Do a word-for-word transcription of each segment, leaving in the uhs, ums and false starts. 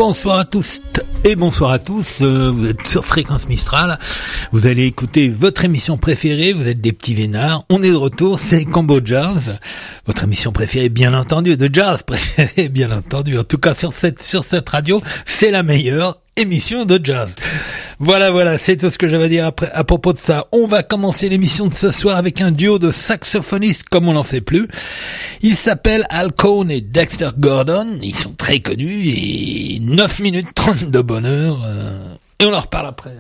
Bonsoir à tous et bonsoir à tous, euh, vous êtes sur Fréquence Mistral, vous allez écouter votre émission préférée, vous êtes des petits vénards, on est de retour, c'est Combo Jazz, votre émission préférée bien entendu, de jazz préférée bien entendu, en tout cas sur cette, sur cette radio, c'est la meilleure émission de jazz. Voilà, voilà, c'est tout ce que j'avais à dire après, à propos de ça. On va commencer l'émission de ce soir avec un duo de saxophonistes comme on n'en fait plus. Ils s'appellent Al Cohn et Dexter Gordon. Ils sont très connus et neuf minutes trente de bonheur. Euh, et on en reparle après.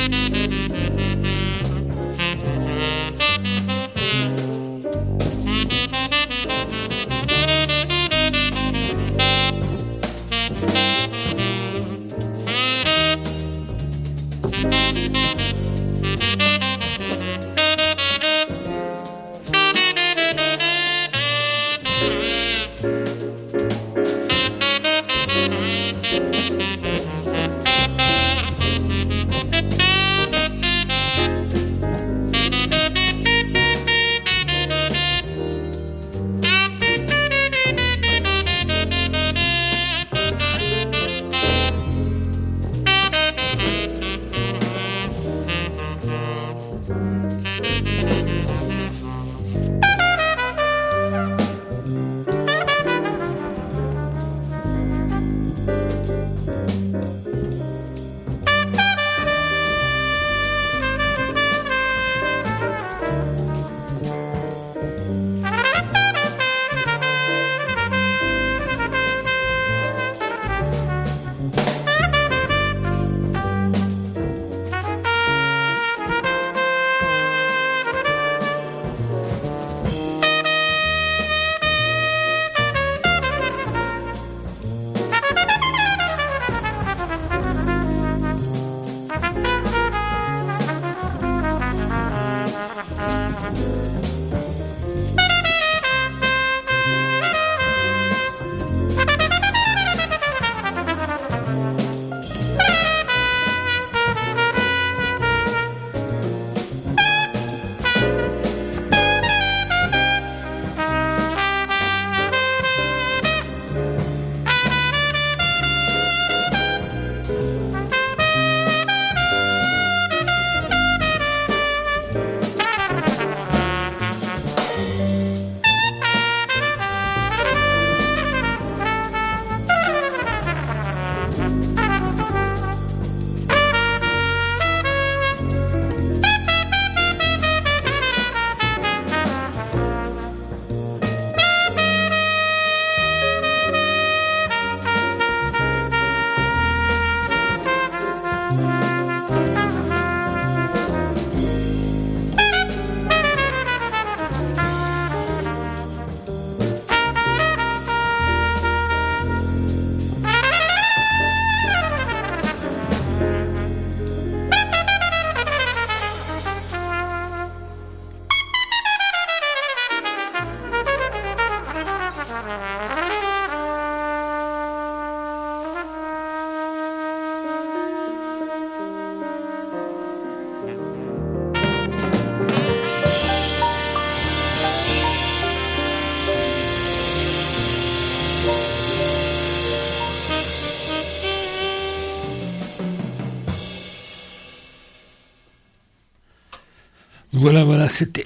Voilà, voilà, c'était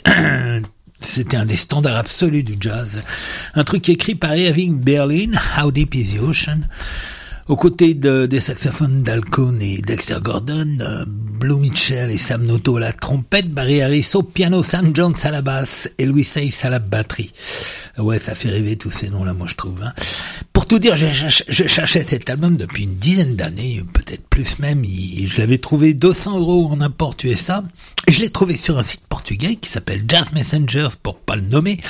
c'était un des standards absolus du jazz. Un truc écrit par Irving Berlin, How Deep Is the Ocean, aux côtés de, des saxophones d'Al Cohn et Dexter Gordon, euh, Blue Mitchell et Sam Noto à la trompette, Barry Harris au piano, Sam Jones à la basse et Louis Hayes à la batterie. Ouais, ça fait rêver tous ces noms-là, moi je trouve. Hein. Pour tout dire, je, je, je cherchais cet album depuis une dizaine d'années, peut-être plus même. Il, je l'avais trouvé deux cents euros en import U S A. Et je l'ai trouvé sur un site portugais qui s'appelle Jazz Messengers, pour pas le nommer.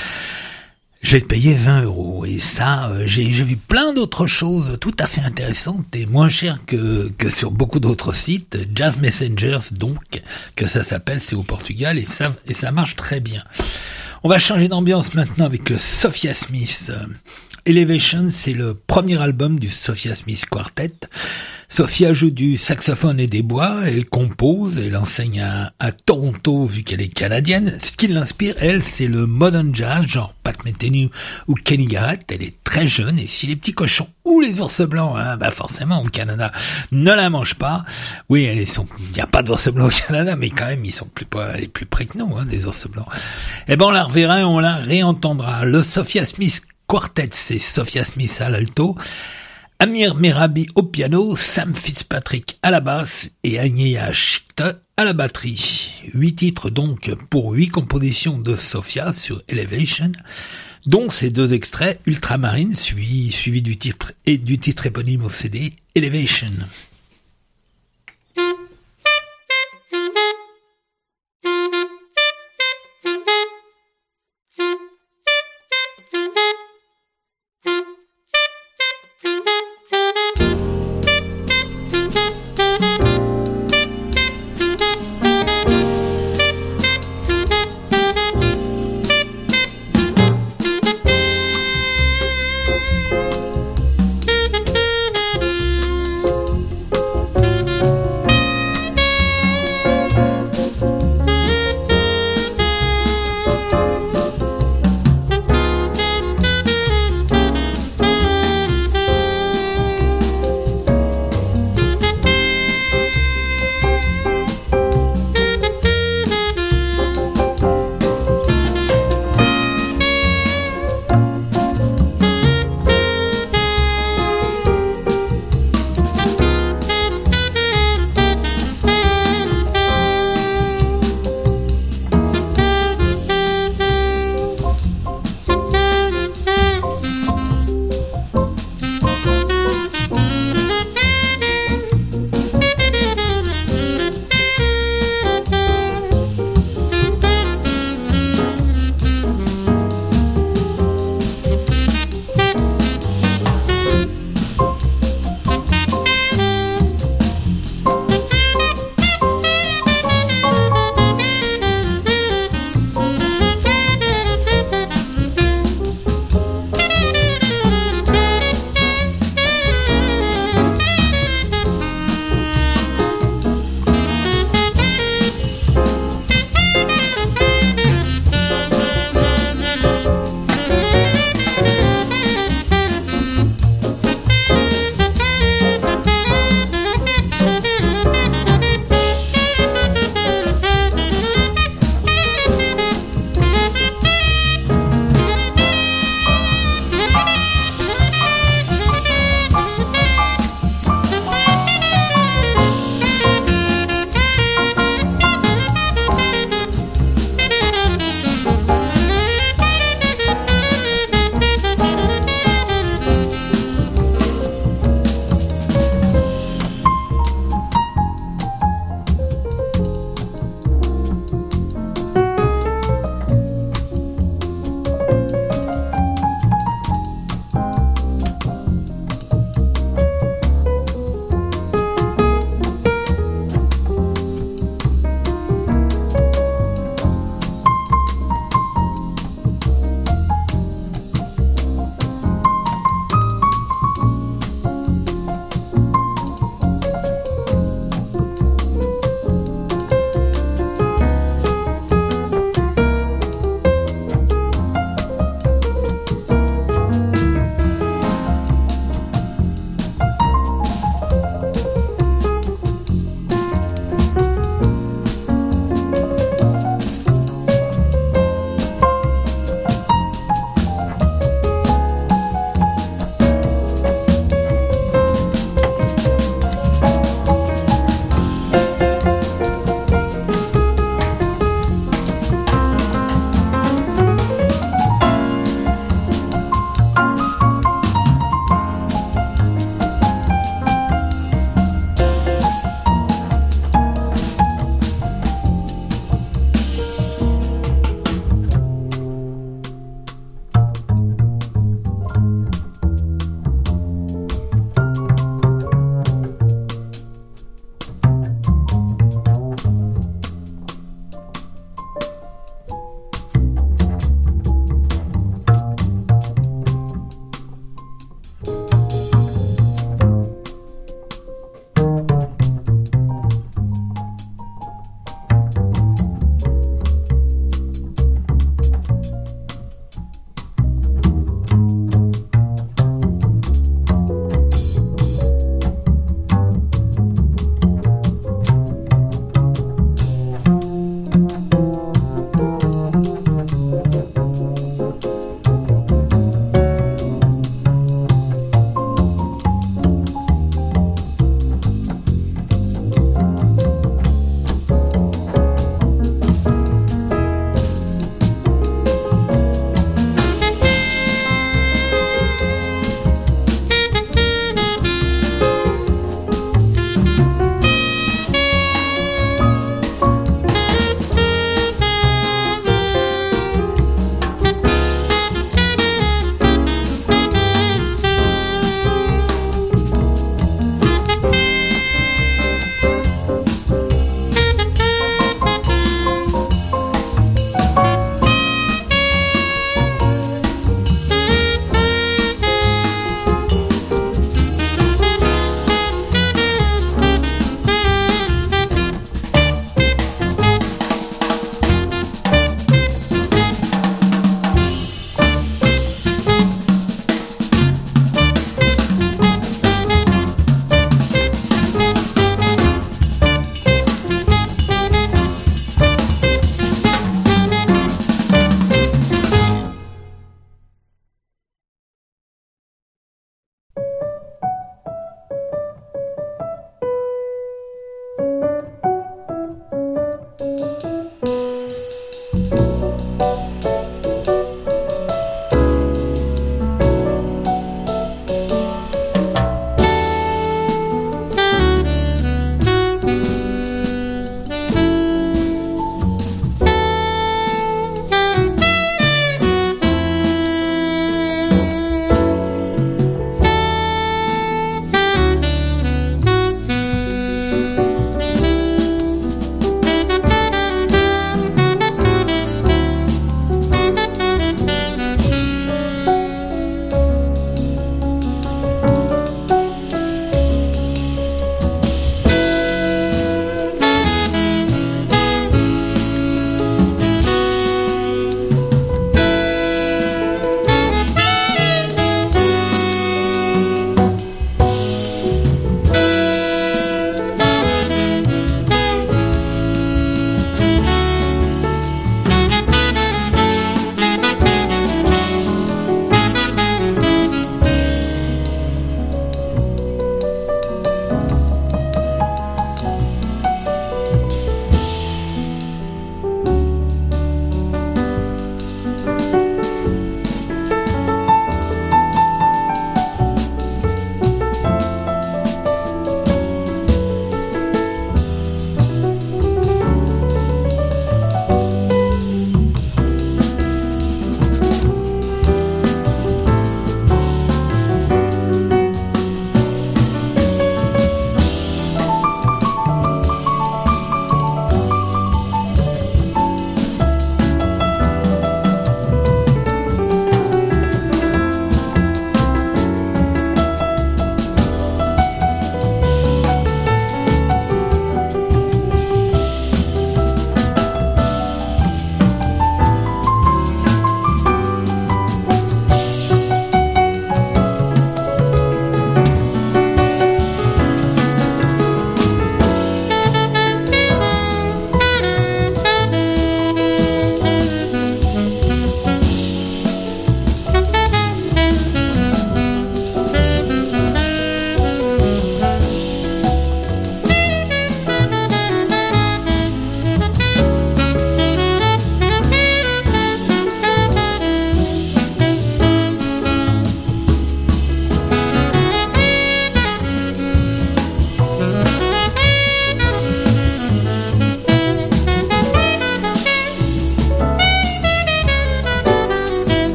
Je l'ai payé vingt euros. Et ça, euh, j'ai, j'ai vu plein d'autres choses tout à fait intéressantes et moins chères que, que sur beaucoup d'autres sites. Jazz Messengers, donc, que ça s'appelle, c'est au Portugal et ça, et ça marche très bien. On va changer d'ambiance maintenant avec le Sophia Smith. Elevation, c'est le premier album du Sophia Smith Quartet. Sophia joue du saxophone et des bois, elle compose, elle enseigne à, à Toronto vu qu'elle est canadienne. Ce qui l'inspire, elle, c'est le modern jazz, genre Pat Metheny ou Kenny Garrett. Elle est très jeune et si les petits cochons ou les ours blancs, hein, bah forcément au Canada, ne la mangent pas. Oui, elles sont, il n'y a pas d'ours blancs au Canada, mais quand même ils sont plus pas, les plus près que nous, hein, des ours blancs. Eh ben on la reverra et on la réentendra. Le Sophia Smith Quartet, c'est Sophia Smith à l'alto, Amir Merabi au piano, Sam Fitzpatrick à la basse et Agneya Chikta à la batterie. Huit titres donc pour huit compositions de Sophia sur Elevation, dont ces deux extraits Ultramarine suivi, suivi du titre et du titre éponyme au C D Elevation.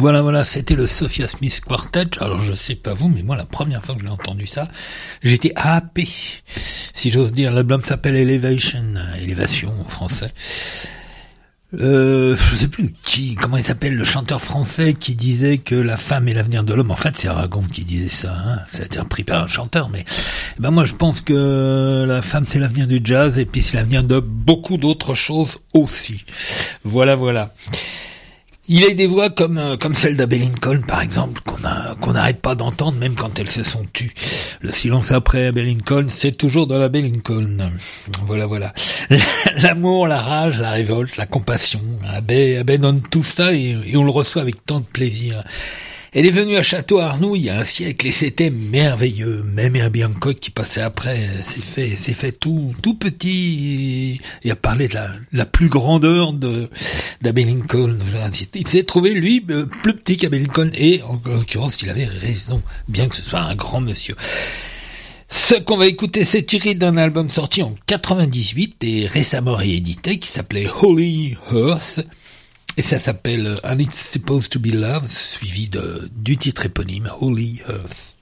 Voilà, voilà, c'était le Sophia Smith Quartet. Alors, je sais pas vous, mais moi, la première fois que j'ai entendu ça, j'étais happé. Si j'ose dire, l'album s'appelle Elevation, Élévation en français. Euh, je sais plus qui, comment il s'appelle, le chanteur français qui disait que la femme est l'avenir de l'homme. En fait, c'est Aragon qui disait ça, hein. Ça a été repris par un chanteur, mais, ben moi, je pense que la femme, c'est l'avenir du jazz, et puis c'est l'avenir de beaucoup d'autres choses aussi. Voilà, voilà. Il a des voix comme comme celle d'Abbey Lincoln, par exemple, qu'on a qu'on n'arrête pas d'entendre, même quand elles se sont tues. Le silence après Abbey Lincoln, c'est toujours dans l'Abbey Lincoln. Voilà, voilà. L'amour, la rage, la révolte, la compassion. Abbey, Abbey donne tout ça et, et on le reçoit avec tant de plaisir. Elle est venue à Château-Arnoux il y a un siècle et c'était merveilleux. Même Herbie Hancock qui passait après s'est fait, s'est fait tout, tout petit et, et a parlé de la, la plus grandeur de, d'Abbey Lincoln. Il s'est trouvé, lui, plus petit qu'Abbey Lincoln et, en l'occurrence, il avait raison, bien que ce soit un grand monsieur. Ce qu'on va écouter, c'est tiré d'un album sorti en quatre-vingt-dix-huit et récemment réédité qui s'appelait Holy Earth. Et ça s'appelle And It's Supposed to Be Love, suivi de, du titre éponyme Holy Earth.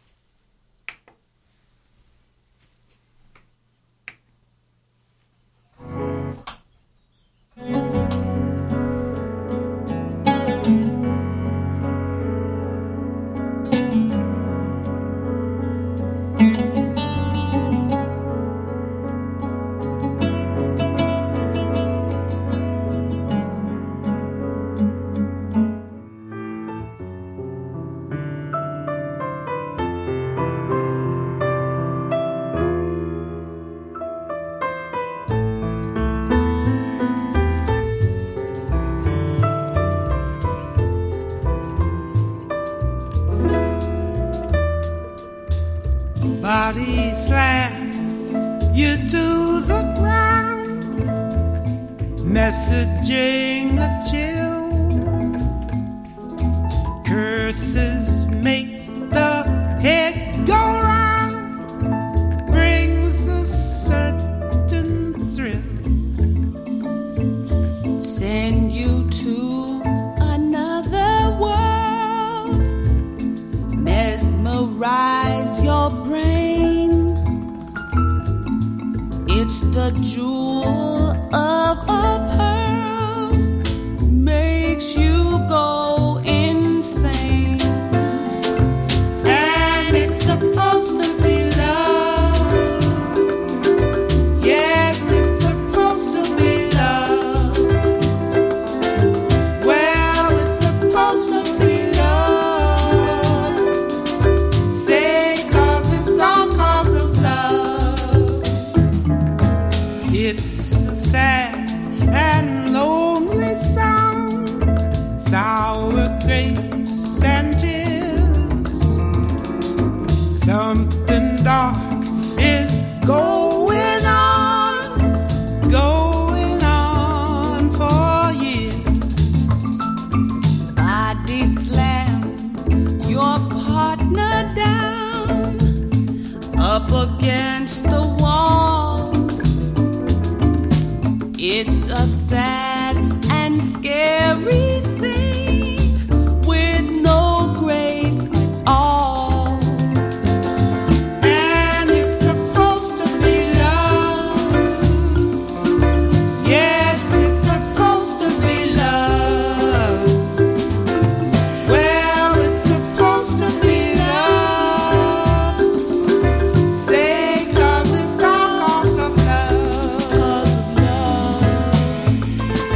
Body slam you to the ground, messaging a chill. Curses make the head go round, brings a certain thrill. Send you to another world, mesmerize your brain. It's the jewel of a pearl, makes you go insane. And it's supposed to be love. Yes, it's supposed to be love. Well, it's supposed to be love. Say, 'cause it's all 'cause of love. It's a sad and lonely sound, sour grapes and tears. Something dark is going on, going on for years. Body slam your partner down, up against the wall. It's a sad and scary scene with no grace at all. And it's supposed to be love. Yes, it's supposed to be love. Well, it's supposed to be love. Say, 'cause it's all 'cause of love. 'Cause of love.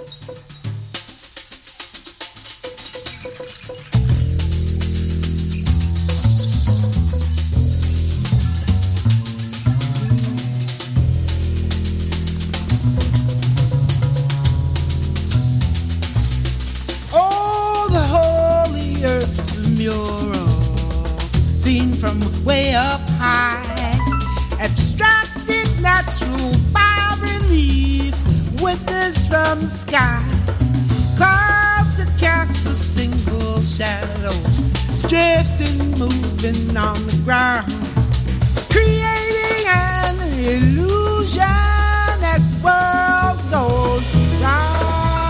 Oh, the holy earth's a mural seen from way up high. Abstracted natural bas-relief witnessed from the sky. Clouds that cast a single shadow, drifting, moving on the ground, creating an illusion as the world goes round.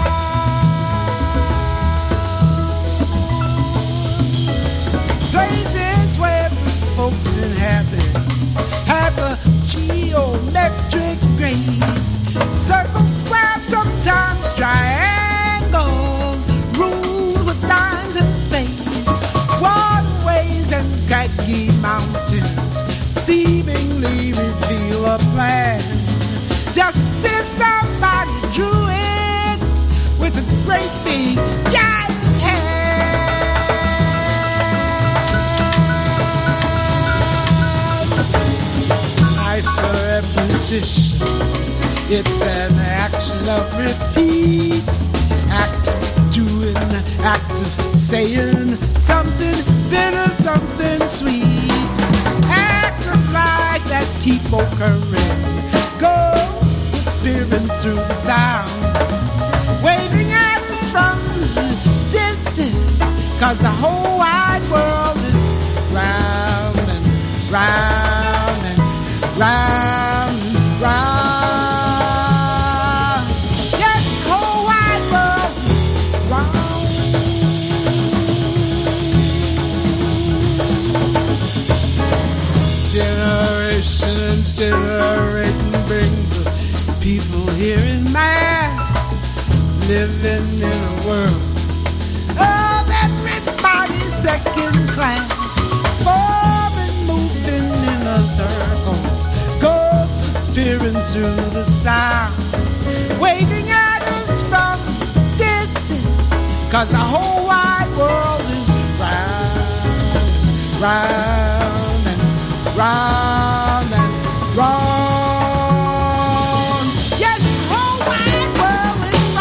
Places where the folks inhabit have a geometric grace. Circle, square, sometimes triangle, ruled with lines in space. Waterways and craggy mountains seemingly reveal a plan, just as if somebody drew it with a great big giant hand. Life's a repetition, it's an action of repeat. Act of doing, act of saying something bitter, something sweet. Acts of life that keep occurring, ghosts appearing through the sound, waving at us from the distance, cause the whole wide world is round and round and round and round. Yes, the whole wide world is round. Generations generating bring the people here in mass, living in a world of everybody second class, forming, moving in a circle, ghosts appearing through the sound, waving at us from a distance, cause the whole wide world is round, round and round and round. Yes, the whole wide world is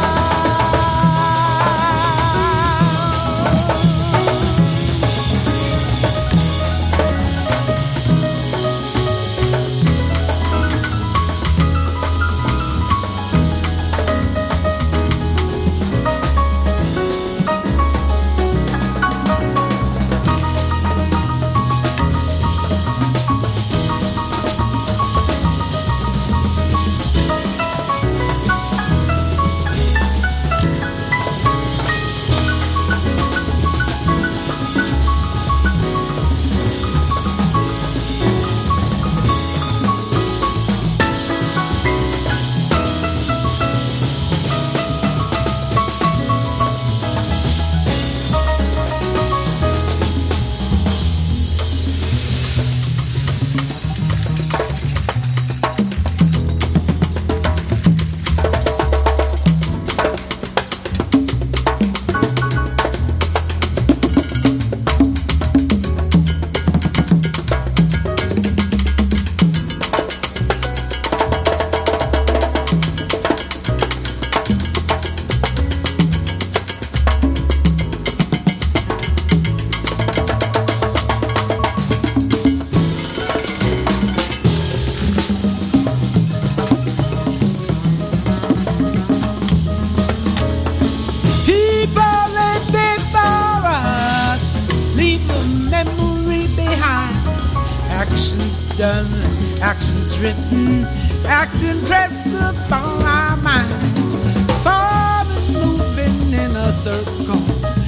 done, actions written, acts impressed upon our mind. Forming, moving in a circle,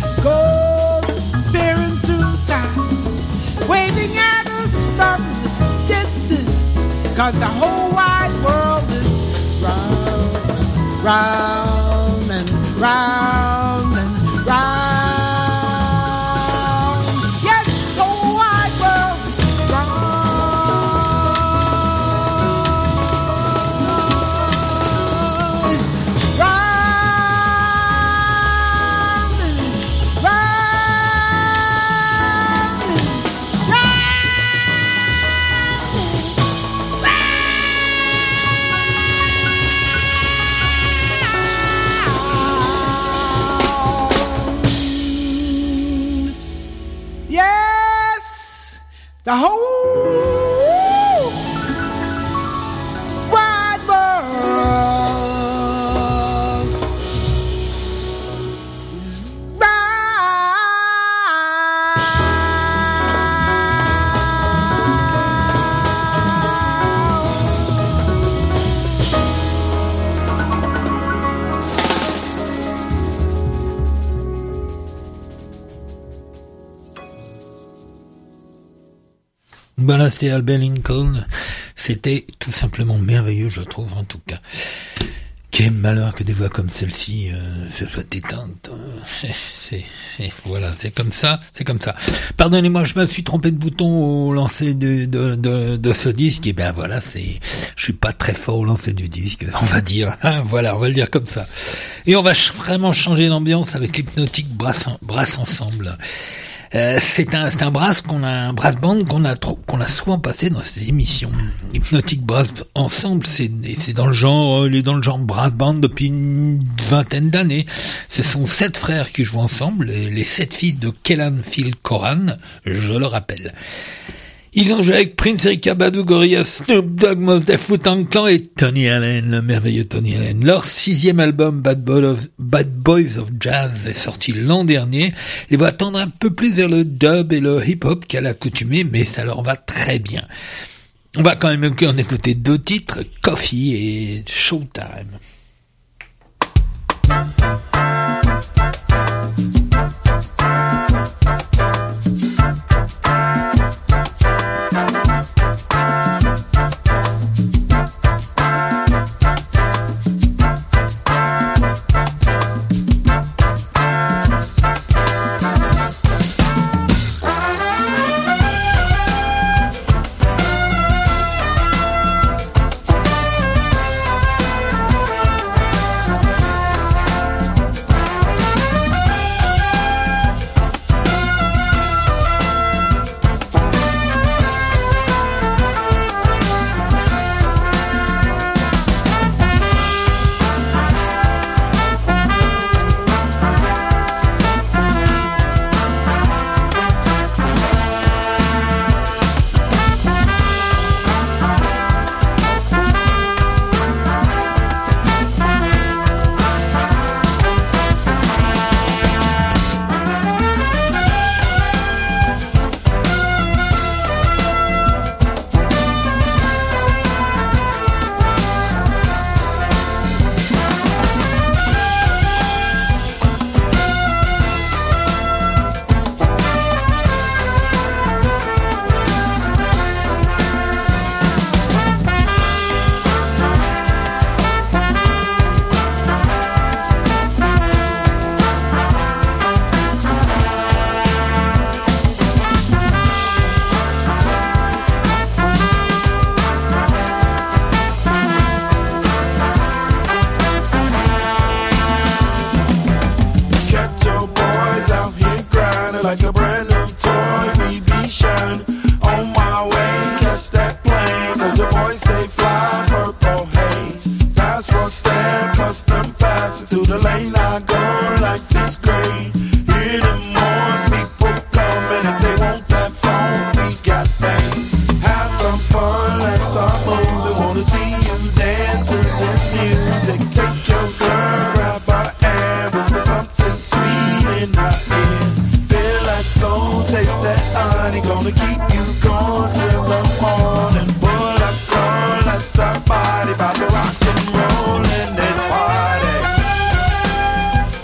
ghosts peering through the sound, waving at us from the distance, cause the whole wide world is round and round and round and round. Right. the whole wide world is Voilà, c'était Albert Lincoln. C'était tout simplement merveilleux, je trouve, en tout cas. Quel malheur que des voix comme celle-ci euh, se soient éteintes. C'est, c'est, c'est, voilà, c'est comme ça, c'est comme ça. Pardonnez-moi, je me suis trompé de bouton au lancer de, de, de, de ce disque. Et ben voilà, c'est, je suis pas très fort au lancer du disque, on va dire. Hein, voilà, on va le dire comme ça. Et on va ch- vraiment changer d'ambiance avec l'Hypnotic Brass, Brass Ensemble. Euh, c'est un c'est un brass qu'on a un brass band qu'on a trop, qu'on a souvent passé dans cette émission. Hypnotic Brass Ensemble, c'est c'est dans le genre il est dans le genre brass band depuis une vingtaine d'années. Ce sont sept frères qui jouent ensemble, les, les sept fils de Kellan Phil Coran, je le rappelle. Ils ont joué avec Prince, Erykah Badu, Gorillaz, Snoop Dogg, Mos Def, Wu-Tang Clan et Tony Allen, le merveilleux Tony Allen. Leur sixième album, Bad Boys of, Bad Boys of Jazz, est sorti l'an dernier. Les voix tendent un peu plus vers le dub et le hip-hop qu'à l'accoutumée, mais ça leur va très bien. On va quand même en écouter deux titres, Coffee et Showtime. like a brand new toy, we be shine. On my way, catch that plane, cause your boys stay fly, purple haze. That's what's stamped, custom passing through the lane I go, like this great. Hear the more people coming, if they want that phone, we got fame. Have some fun, let's start moving, wanna see you dance to this music. Take your girl, grab her and whisper something sweet in her ear. Feel like soul, taste that honey, gonna keep you going till the morning. Pull up, girl, let's start party, about to rock and roll in that party.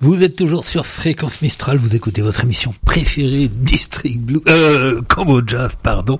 Vous êtes toujours sur Fréquence Mistral, vous écoutez votre émission préférée, District Blue, euh, Combo Jazz, pardon.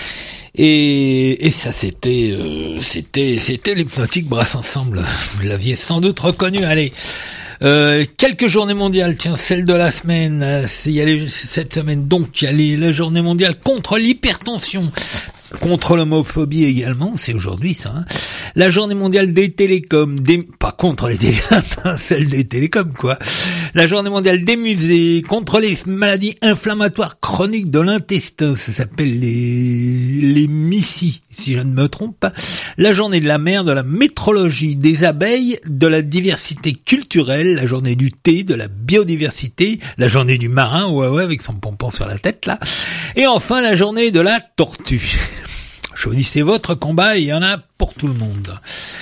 Et, et ça, c'était, euh, c'était, c'était l'Hypnotic Brass Ensemble. Vous l'aviez sans doute reconnu. Allez. Euh, quelques journées mondiales, tiens, celle de la semaine, il y a les, cette semaine donc, il y a les, la journée mondiale contre l'hypertension, contre l'homophobie également, c'est aujourd'hui ça, hein. La journée mondiale des télécoms, des, pas contre les télécoms, celle des télécoms quoi, la journée mondiale des musées, contre les maladies inflammatoires chroniques de l'intestin, ça s'appelle les, les M I C I, si je ne me trompe pas, la journée de la mer, de la métrologie, des abeilles, de la diversité culturelle, la journée du thé, de la biodiversité, la journée du marin, ouais ouais, avec son pompon sur la tête là, et enfin la journée de la tortue. Choisissez votre combat, il y en a pour tout le monde.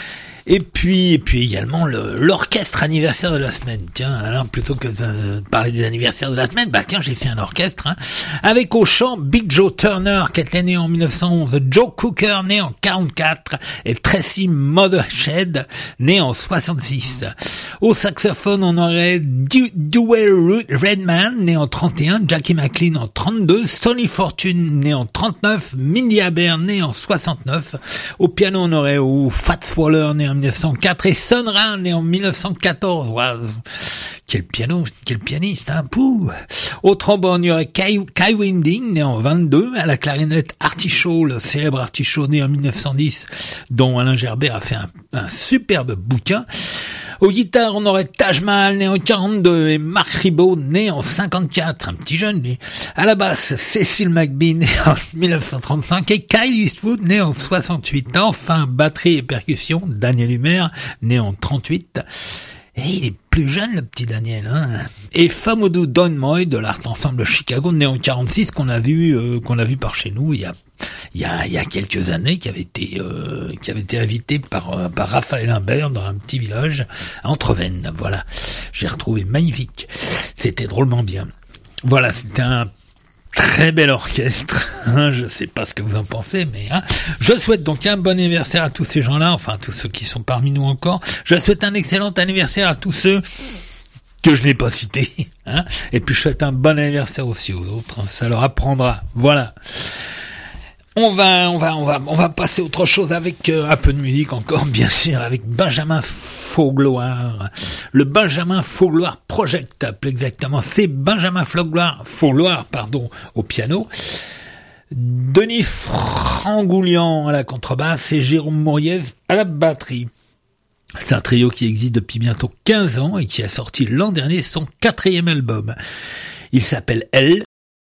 Et puis, et puis également le, l'orchestre anniversaire de la semaine. Tiens, alors plutôt que de parler des anniversaires de la semaine, bah tiens, j'ai fait un orchestre, hein, avec au chant Big Joe Turner, qui était né en mille neuf cent onze, Joe Cooker, né en quarante-quatre, et Tracy Mothershed, né en soixante-six. Au saxophone, on aurait du- Dewey Redman, né en trente et un, Jackie McLean en trente-deux, Sonny Fortune, né en trente-neuf, Mindy Aber, né en soixante-neuf. Au piano, on aurait au Fats Waller, né en mille neuf cent quatre, et Sun Ra, né en mille neuf cent quatorze. Wow. Quel piano, quel pianiste, hein, pouh. Au trombone, il y aurait Kai, Kai Winding, né en vingt-deux, à la clarinette Artie Shaw, le célèbre Artie Shaw, né en mille neuf cent dix, dont Alain Gerbert a fait un, un superbe bouquin. Aux guitares, on aurait Taj Mahal, né en quarante-deux, et Marc Ribot, né en cinquante-quatre, un petit jeune, lui. À la basse, Cecil McBee, né en mille neuf cent trente-cinq, et Kyle Eastwood, né en soixante-huit. Enfin, batterie et percussion, Daniel Humer, né en trente-huit. Et il est plus jeune, le petit Daniel, hein. Et Famodou Don Moy, de l'Art Ensemble Chicago, né en quarante-six, qu'on a vu, euh, qu'on a vu par chez nous il y a, il y a, il y a quelques années, qui avait été, euh, qui avait été invité par, euh, par Raphaël Imbert dans un petit village à Entrevennes. Voilà. J'ai retrouvé magnifique. C'était drôlement bien. Voilà, c'était un très bel orchestre, hein, je sais pas ce que vous en pensez, mais hein, je souhaite donc un bon anniversaire à tous ces gens-là, enfin à tous ceux qui sont parmi nous encore. Je souhaite un excellent anniversaire à tous ceux que je n'ai pas cités, hein, et puis je souhaite un bon anniversaire aussi aux autres, hein, ça leur apprendra. Voilà. On va, on va, on va, on va passer à autre chose avec euh, un peu de musique encore, bien sûr, avec Benjamin Faugloire. Le Benjamin Faugloire Project, plus exactement. C'est Benjamin Faugloire, Faugloire, pardon, au piano. Denis Frangoulian à la contrebasse et Jérôme Mouriez à la batterie. C'est un trio qui existe depuis bientôt quinze ans et qui a sorti l'an dernier son quatrième album. Il s'appelle Elle.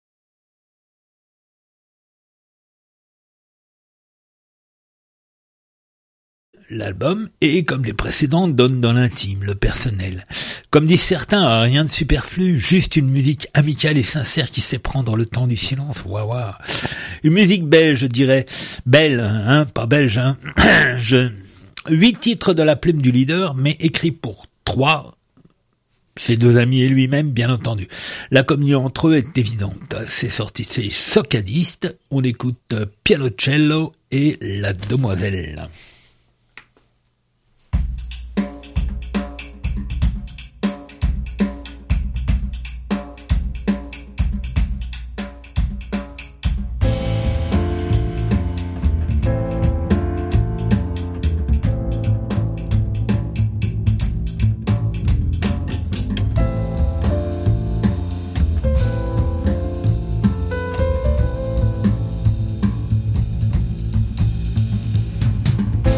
L'album, et comme les précédents, donne dans l'intime, le personnel. Comme disent certains, rien de superflu, juste une musique amicale et sincère qui sait prendre le temps du silence. Waouh, waouh. Une musique belge, je dirais. Belle, hein, pas belge, hein. je... Huit titres de la plume du leader, mais écrits pour trois, ses deux amis et lui-même, bien entendu. La communion entre eux est évidente. C'est sorti, c'est Socadiste. On écoute Pianocello et La Demoiselle. Thank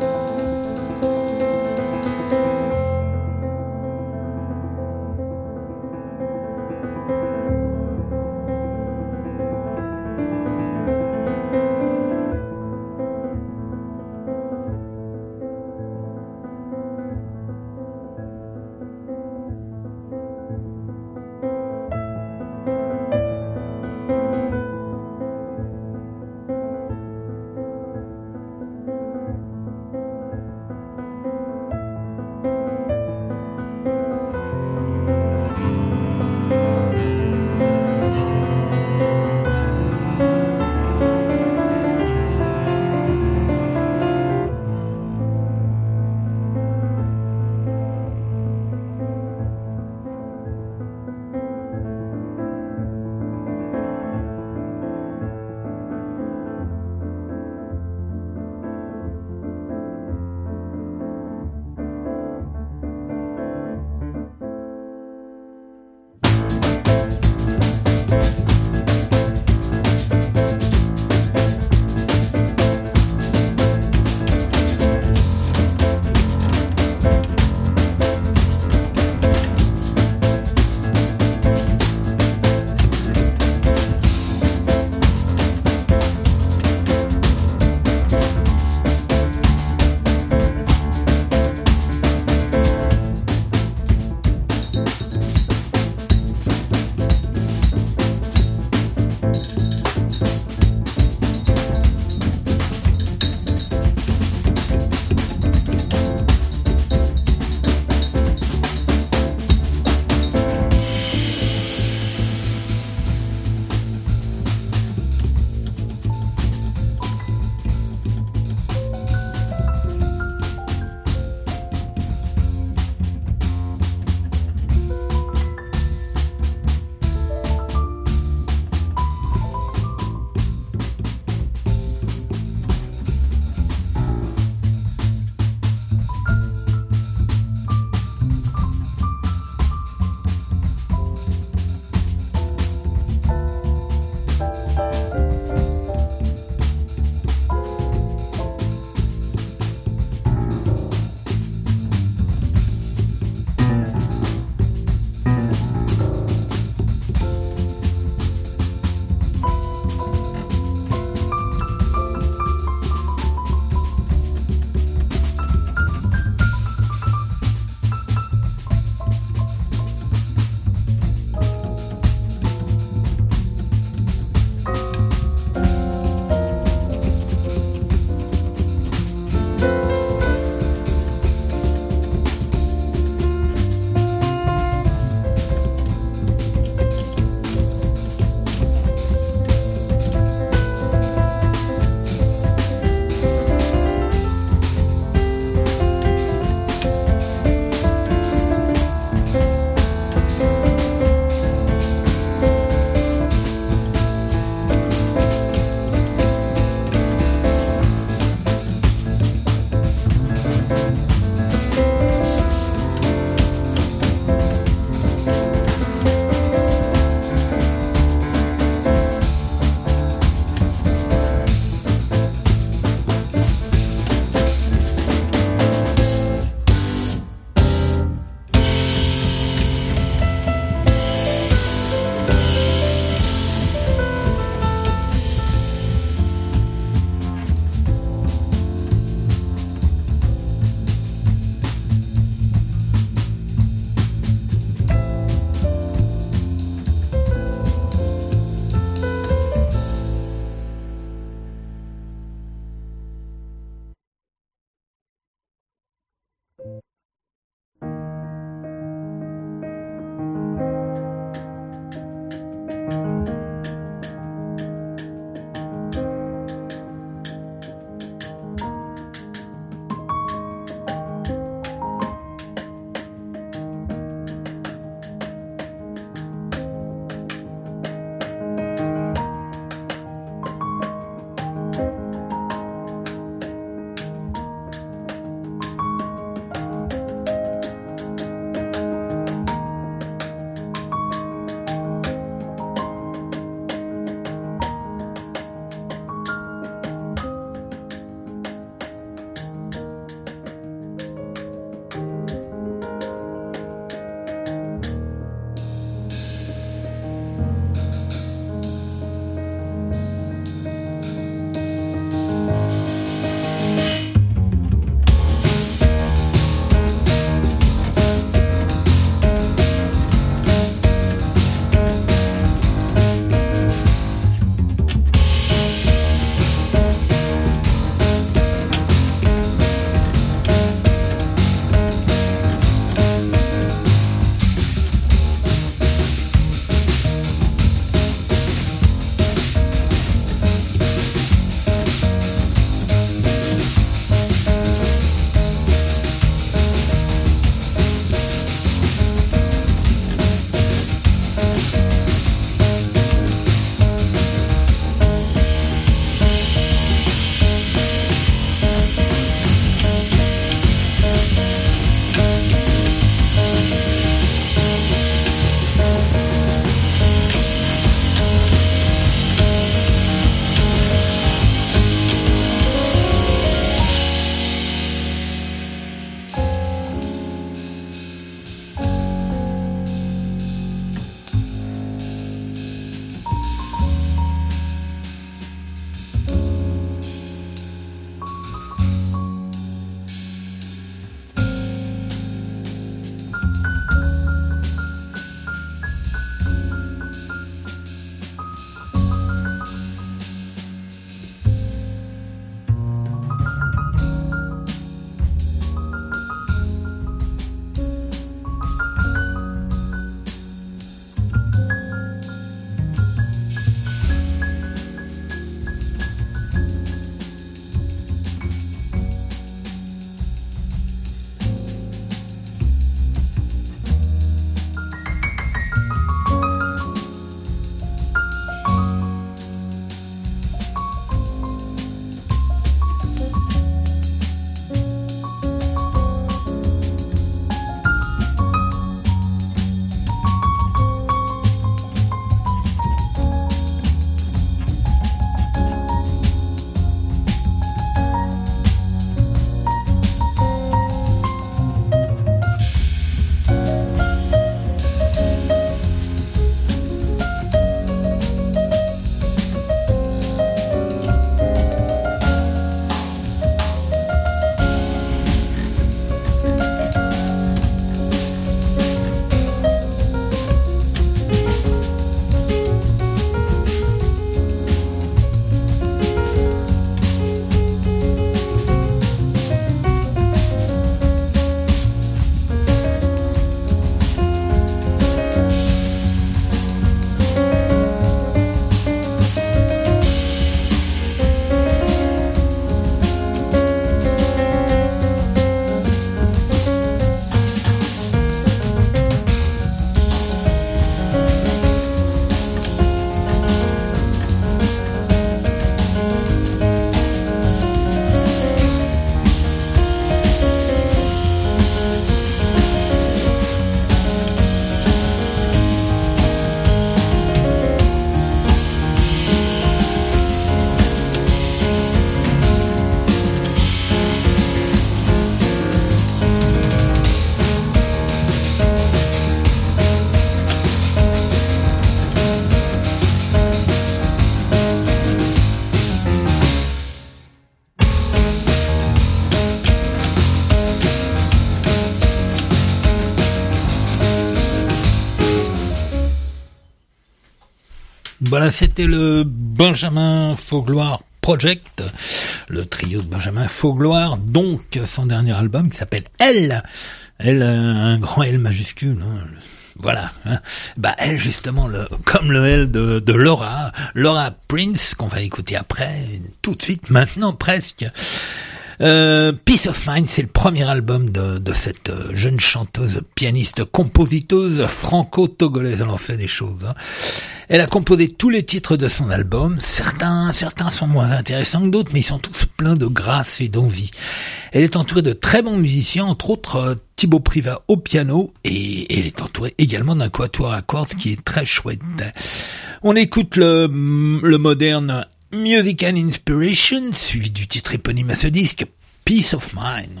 Voilà, c'était le Benjamin Faugloire Project, le trio de Benjamin Faugloire, donc son dernier album qui s'appelle Elle, Elle, un grand L majuscule, hein. Voilà, hein. Bah elle justement, le, comme le L de, de Laura, Laura Prince, qu'on va écouter après, tout de suite, maintenant presque. Euh, Peace of Mind, c'est le premier album de, de cette jeune chanteuse, pianiste, compositeuse franco-togolaise. Elle en fait des choses, hein. Elle a composé tous les titres de son album. Certains, certains sont moins intéressants que d'autres, mais ils sont tous pleins de grâce et d'envie. Elle est entourée de très bons musiciens, entre autres euh, Thibaut Privat au piano, et elle est entourée également d'un quatuor à cordes qui est très chouette. On écoute le, le moderne Music and Inspiration, suivi du titre éponyme à ce disque, Peace of Mind.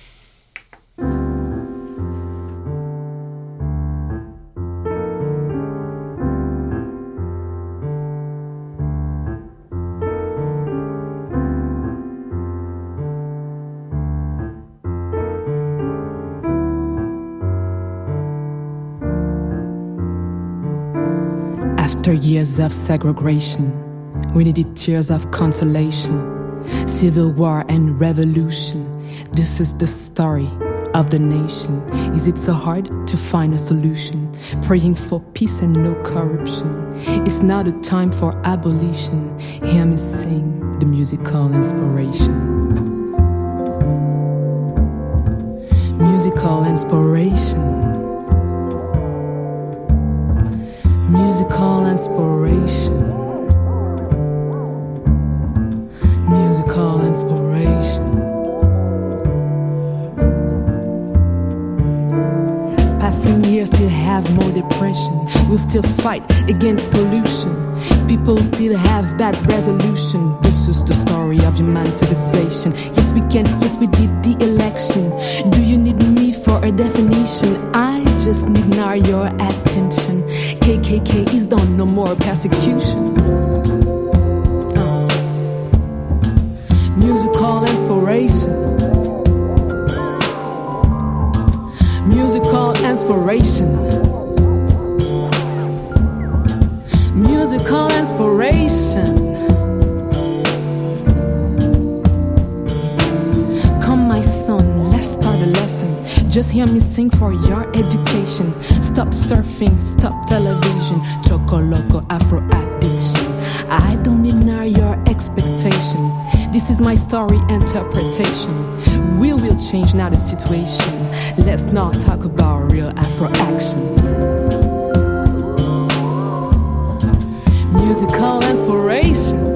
After years of segregation, we needed tears of consolation, civil war and revolution. This is the story of the nation. Is it so hard to find a solution? Praying for peace and no corruption. It's now the time for abolition. Hear me sing the musical inspiration. Musical inspiration. Musical inspiration. Musical inspiration. Passing years still have more depression. We'll still fight against pollution. People still have bad resolution. This is the story of human civilization. Yes, we can, yes, we did the election. Do you need me for a definition? I just need now your attention. K K K is done, no more persecution. uh. Musical inspiration. Musical inspiration. Musical inspiration. Come, my son, let's start a lesson. Just hear me sing for your education. Stop surfing, stop television. Choco loco, Afro addiction. I don't need now your expectation. This is my story interpretation. We will change now the situation. Let's not talk about real Afro action. Musical inspiration.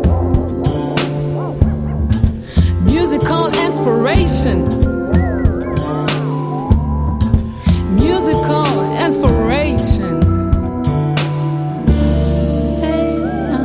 Musical inspiration. Musical inspiration. Hey,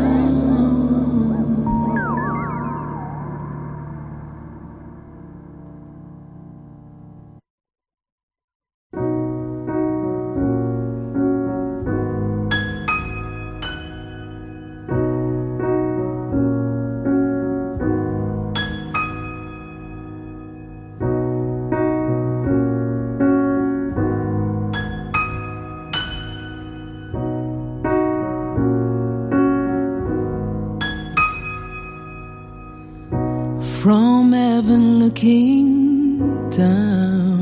from heaven looking down,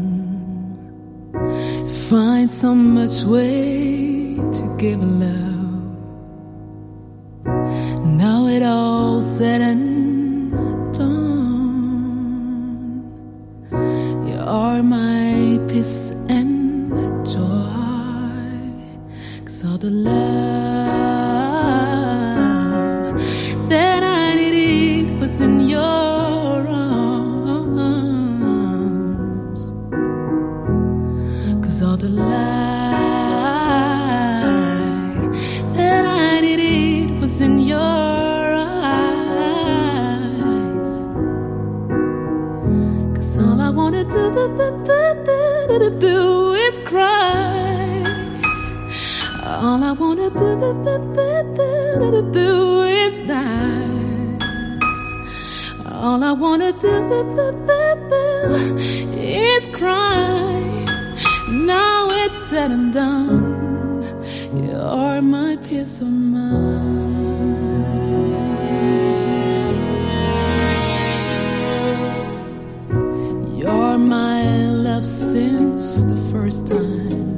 find so much way to give love. Now it all said and done. You are my peace and joy, 'cause all the love that I needed was in your arms. 'Cause all the light that I needed was in your eyes. 'Cause all I wanna do, do, do, do, do, do is cry. All I wanna do, do, do, do, do, do is die. All I wanna do, do, do, do, is cry. Now it's said and done. You're my peace peace of mind. You're my love since the first time.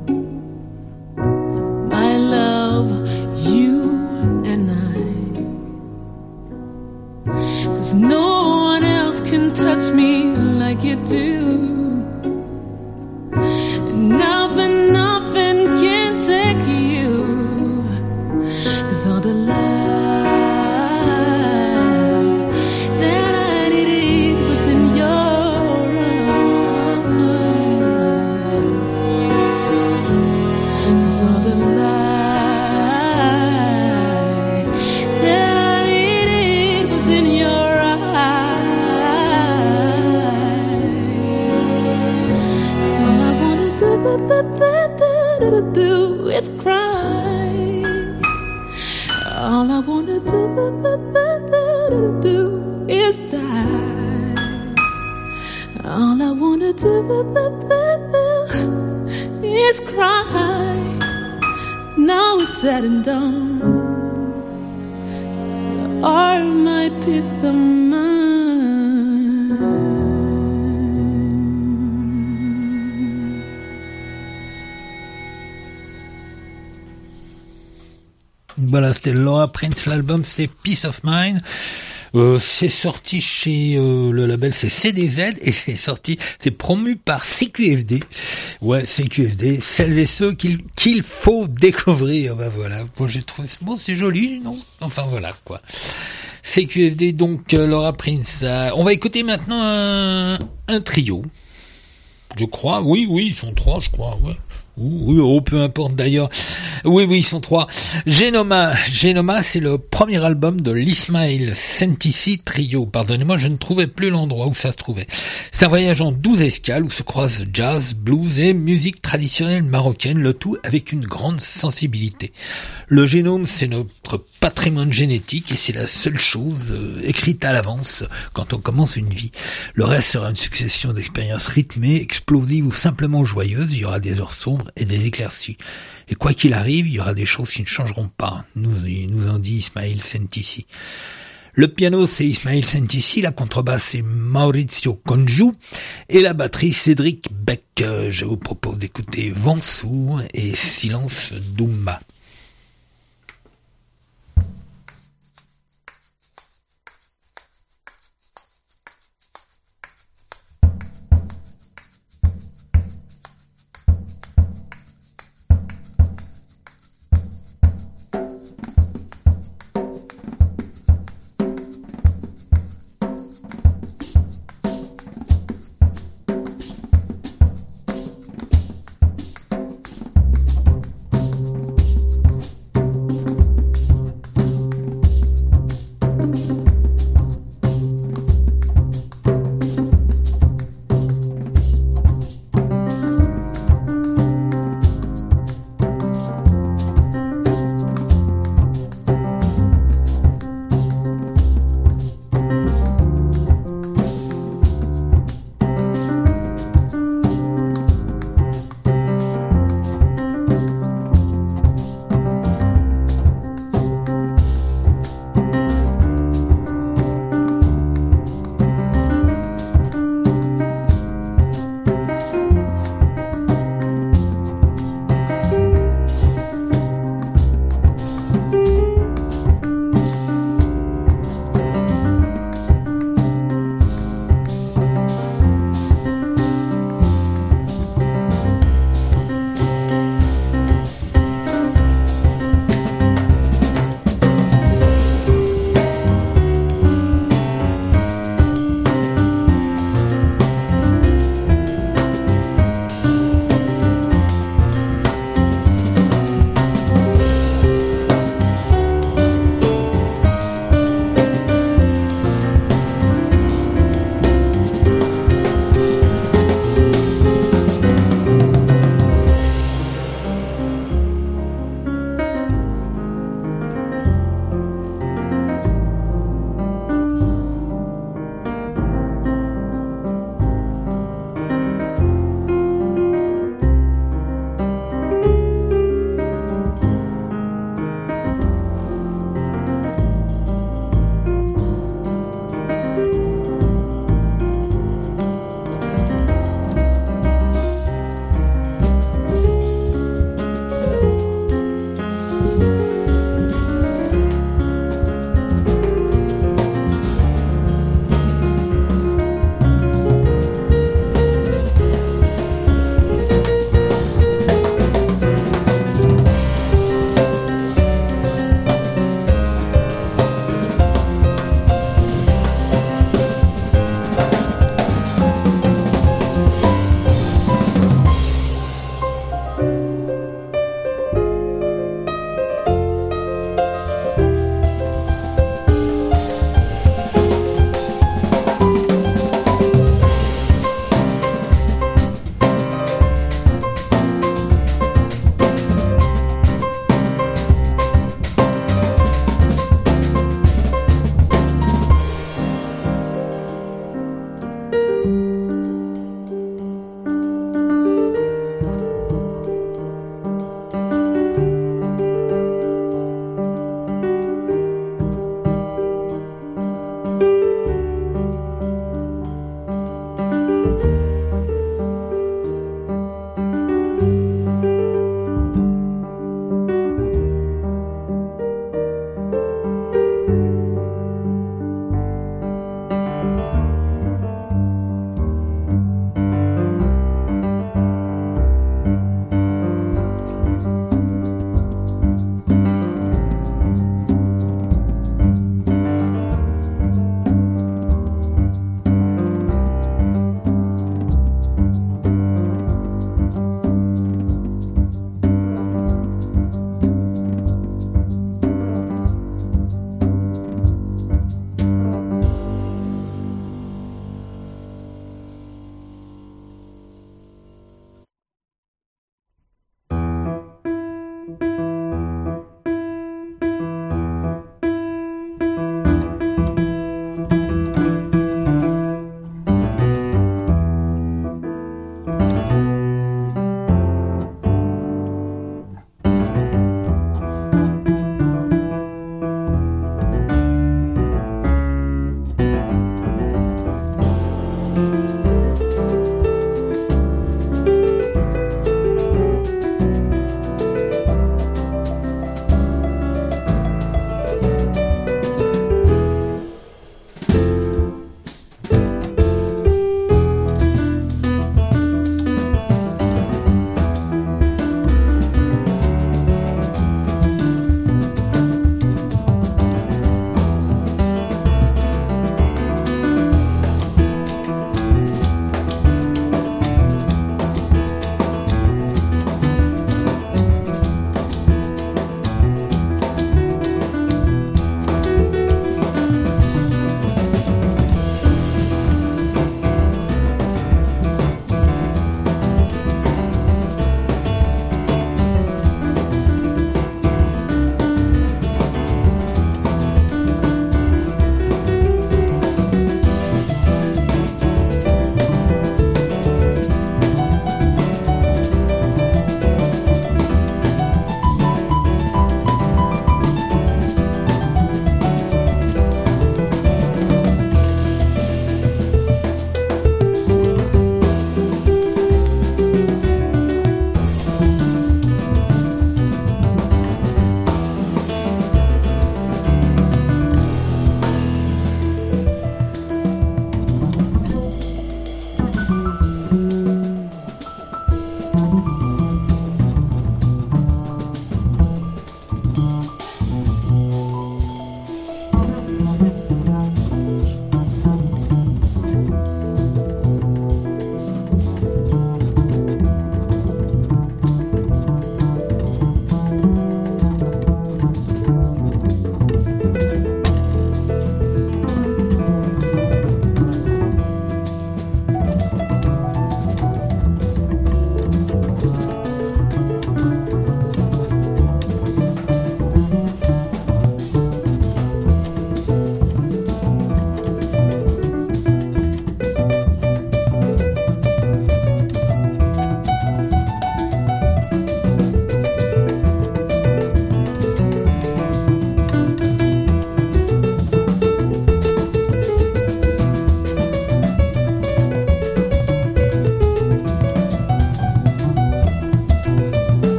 My love, you and I. 'Cause no one else can touch me like you do. Nothing, nothing can take you. 'Cause all the love that I needed was in your arms. 'Cause all the light that I needed was in your eyes. So all I wanna do, do, do, do, do, do is cry. All I wanna do, do, do, do, do, do is die. All I wanna do, do, do, do, is cry. Now it's said and done. You are my peace of mind. Voilà, c'était Laura Prince, l'album c'est Peace of Mind. Euh, c'est sorti chez euh, le label c'est C D Z et c'est sorti, c'est promu par C Q F D. Ouais, C Q F D, celles et ceux qu'il qu'il faut découvrir. Ben voilà, bon, j'ai trouvé bon, c'est joli, non? Enfin voilà quoi. C Q F D donc euh, Laura Prince. Euh, on va écouter maintenant un, un trio. Je crois, oui, oui, ils sont trois, je crois, ouais. Oui, oh, peu importe d'ailleurs. Oui, oui, ils sont trois. Genoma, Genoma, c'est le premier album de l'Ismail Sentisi Trio. Pardonnez-moi, je ne trouvais plus l'endroit où ça se trouvait. C'est un voyage en douze escales où se croisent jazz, blues et musique traditionnelle marocaine, le tout avec une grande sensibilité. Le génome, c'est notre patrimoine génétique et c'est la seule chose euh, écrite à l'avance quand on commence une vie. Le reste sera une succession d'expériences rythmées, explosives ou simplement joyeuses. Il y aura des heures sombres et des éclaircies. Et quoi qu'il arrive, il y aura des choses qui ne changeront pas, nous, nous en dit Ismail Sentisi. Le piano, c'est Ismail Sentisi, la contrebasse, c'est Maurizio Congiu, et la batterie, Cédric Beck. Je vous propose d'écouter Vansou et Silence Doumba.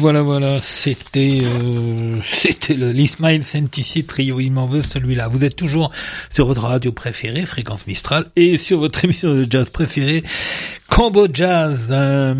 Voilà, voilà, c'était euh, c'était le l'Ismail Sentici Trio, il m'en veut celui-là. Vous êtes toujours sur votre radio préférée, Fréquence Mistral, et sur votre émission de jazz préférée, Combo Jazz. Euh,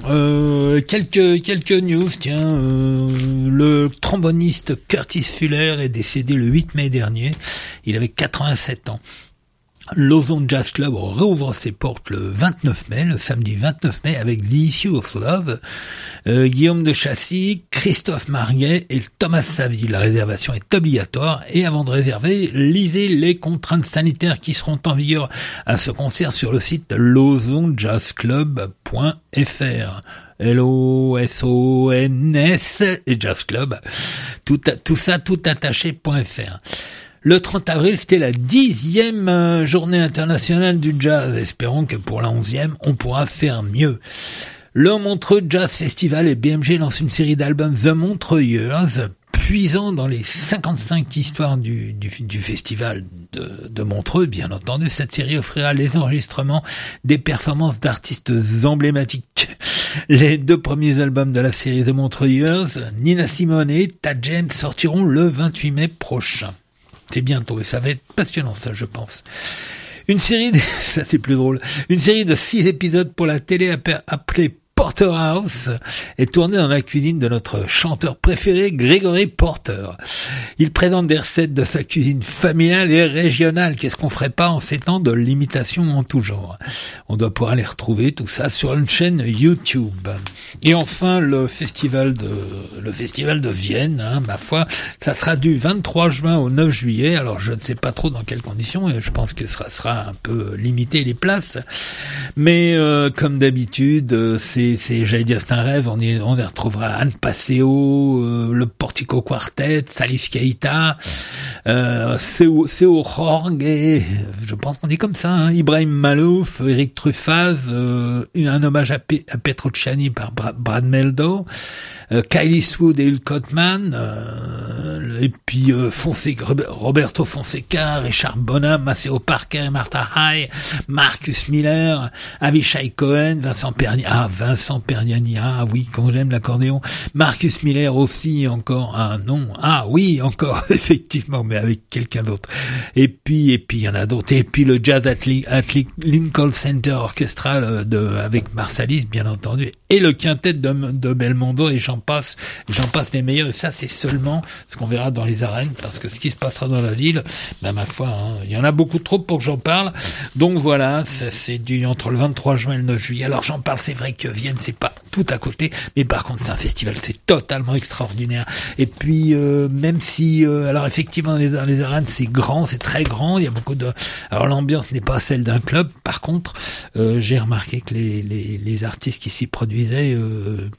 euh, quelques quelques news, tiens. Euh, le tromboniste Curtis Fuller est décédé le huit mai dernier. Il avait quatre-vingt-sept ans. L'Ozone Jazz Club rouvre ses portes le vingt-neuf mai, le samedi vingt-neuf mai, avec The Issue of Love, euh, Guillaume de Chassis, Christophe Marguet et Thomas Savy. La réservation est obligatoire et avant de réserver, lisez les contraintes sanitaires qui seront en vigueur à ce concert sur le site l'ozone jazz club point f r. L O S O N S et Jazz Club. Tout, tout ça, tout attaché, .fr. Le trente avril, c'était la dixième journée internationale du jazz. Espérons que pour la onzième, on pourra faire mieux. Le Montreux Jazz Festival et B M G lancent une série d'albums The Montreuilleurs, puisant dans les cinquante-cinq histoires du, du, du festival de, de Montreux, bien entendu. Cette série offrira les enregistrements des performances d'artistes emblématiques. Les deux premiers albums de la série The Montreuilleurs, Nina Simone et Tad James, sortiront le vingt-huit mai prochain. C'est bientôt et ça va être passionnant, ça, je pense. Une série, de, ça c'est plus drôle, une série de six épisodes pour la télé appelée Porterhouse est tournée dans la cuisine de notre chanteur préféré, Gregory Porter. Il présente des recettes de sa cuisine familiale et régionale. Qu'est-ce qu'on ferait pas en ces temps de l'imitation en tout genre? On doit pouvoir les retrouver, tout ça, sur une chaîne YouTube. Et enfin, le festival de, le festival de Vienne, hein, ma foi, ça sera du vingt-trois juin au neuf juillet. Alors, je ne sais pas trop dans quelles conditions, et je pense que ce sera, sera un peu limité les places. Mais, euh, comme d'habitude, c'est C'est, j'allais dire, c'est un rêve. On y, on y retrouvera Anne Passeo, euh, le Portico Quartet, Salif Keita, euh, Seo, Seo Jorge, et je pense qu'on dit comme ça, hein, Ibrahim Malouf, Eric Truffaz, euh, un hommage à, Pe- à Petrucciani par Bra- Brad Meldo, euh, Kylie Swood et Hul Cotman, euh, et puis euh, Fonseca, Roberto Fonseca, Richard Bonham, Maceo Parker, Martha High, Marcus Miller, Avishai Cohen, Vincent Pernier, ah, Vincent Perniani, ah oui, quand j'aime l'accordéon, Marcus Miller aussi, encore, ah non, ah oui, encore, effectivement, mais avec quelqu'un d'autre. Et puis, et puis, il y en a d'autres. Et puis, le Jazz at, at Lincoln Center Orchestra de, avec Marsalis, bien entendu, et le quintet de, de Belmondo, et j'en passe, j'en passe les meilleurs. Et ça, c'est seulement ce qu'on verra dans les arènes, parce que ce qui se passera dans la ville, ben, ma foi, hein, il y en a beaucoup trop pour que j'en parle. Donc voilà, ça, c'est du, entre le vingt-trois juin et le neuf juillet. Alors, j'en parle, c'est vrai que Vienne, c'est pas tout à côté, mais par contre, c'est un festival, c'est totalement extraordinaire. Et puis, euh, même si, euh, alors effectivement, les, les arènes, c'est grand, c'est très grand, il y a beaucoup de, alors l'ambiance n'est pas celle d'un club. Par contre, euh, j'ai remarqué que les, les, les artistes qui s'y produisaient, euh,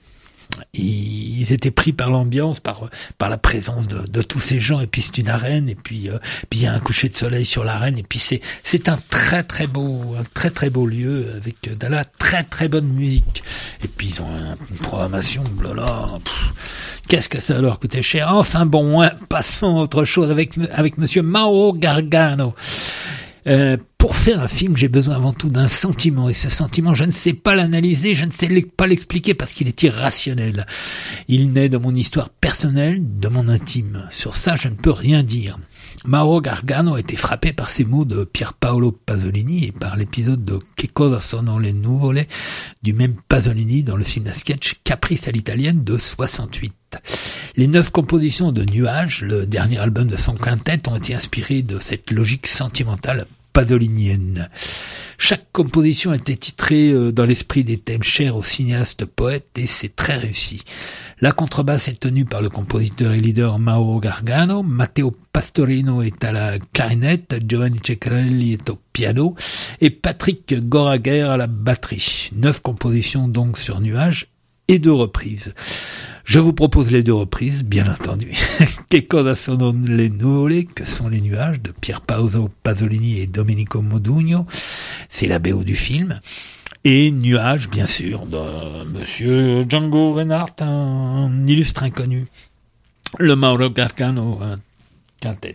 ils étaient pris par l'ambiance, par par la présence de, de tous ces gens. Et puis c'est une arène, et puis euh, puis il y a un coucher de soleil sur l'arène, et puis c'est c'est un très très beau un très très beau lieu avec de la très très bonne musique. Et puis ils ont une programmation, blala, pff, qu'est-ce que ça leur coûtait cher. Enfin bon, hein, passons à autre chose avec avec Monsieur Mauro Gargano. Euh, pour faire un film, j'ai besoin avant tout d'un sentiment, et ce sentiment, je ne sais pas l'analyser, je ne sais pas l'expliquer parce qu'il est irrationnel. Il naît de mon histoire personnelle, de mon intime. Sur ça, je ne peux rien dire. Mauro Gargano a été frappé par ces mots de Pier Paolo Pasolini et par l'épisode de Che cosa sono le nuvole du même Pasolini dans le film à sketch Caprice à l'italienne de soixante-huit. Les neuf compositions de Nuages, le dernier album de son quintet, ont été inspirées de cette logique sentimentale pasolinienne. Chaque composition était titrée dans l'esprit des thèmes chers au cinéaste poète, et c'est très réussi. La contrebasse est tenue par le compositeur et leader Mauro Gargano, Matteo Pastorino est à la clarinette, Giovanni Ceccarelli est au piano et Patrick Goraguer à la batterie. Neuf compositions donc sur Nuages et deux reprises. Je vous propose les deux reprises, bien entendu. Che cosa sono le nuvole, que sont les nuages, de Pier Paolo Pasolini et Domenico Modugno. C'est la B O du film. Et Nuages, bien sûr, de Monsieur Django Reinhardt, un illustre inconnu. Le Mauro Gargano quintet.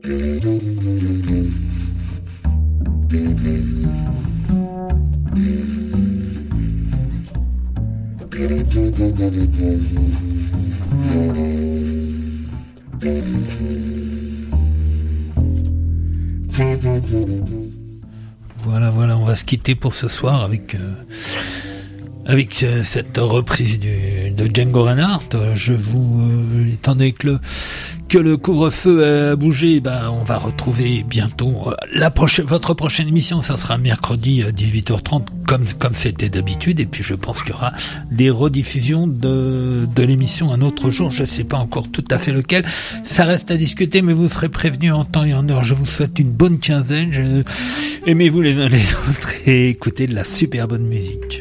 Voilà, voilà, on va se quitter pour ce soir avec euh, avec euh, cette reprise du, de Django Reinhardt. Je vous, euh, étant donné que le que le couvre-feu a bougé, ben on va retrouver bientôt euh, la prochaine votre prochaine émission. Ça sera mercredi à dix-huit heures trente comme comme c'était d'habitude. Et puis je pense qu'il y aura des rediffusions de de l'émission un autre jour. Je sais pas encore tout à fait lequel. Ça reste à discuter, mais vous serez prévenus en temps et en heure. Je vous souhaite une bonne quinzaine. Je... Aimez-vous les uns les autres et écoutez de la super bonne musique.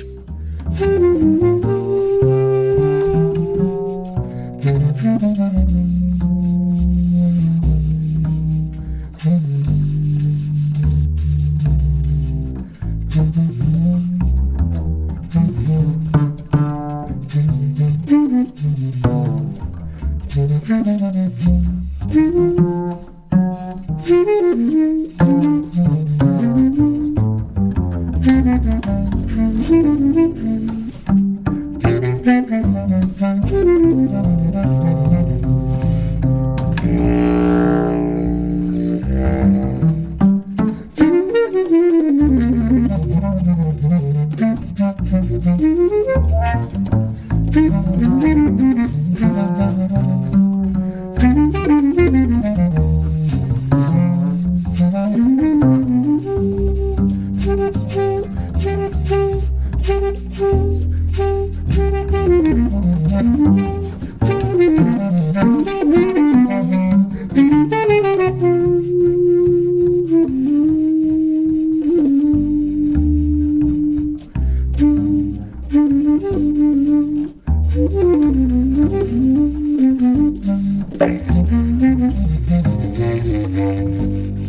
Thank you.